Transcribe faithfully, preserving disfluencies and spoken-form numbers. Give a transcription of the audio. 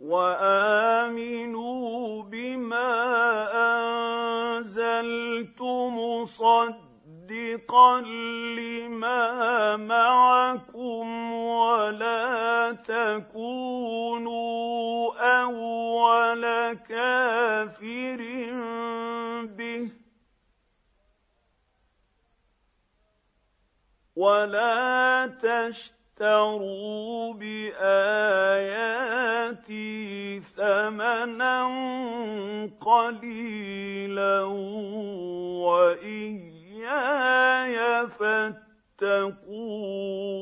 وآمنوا بما أنزلت مصدقا لما معكم ولا تكونوا أول كافر به ولا تشتروا بآياتي ثمنا قليلا وإياي فاتقون.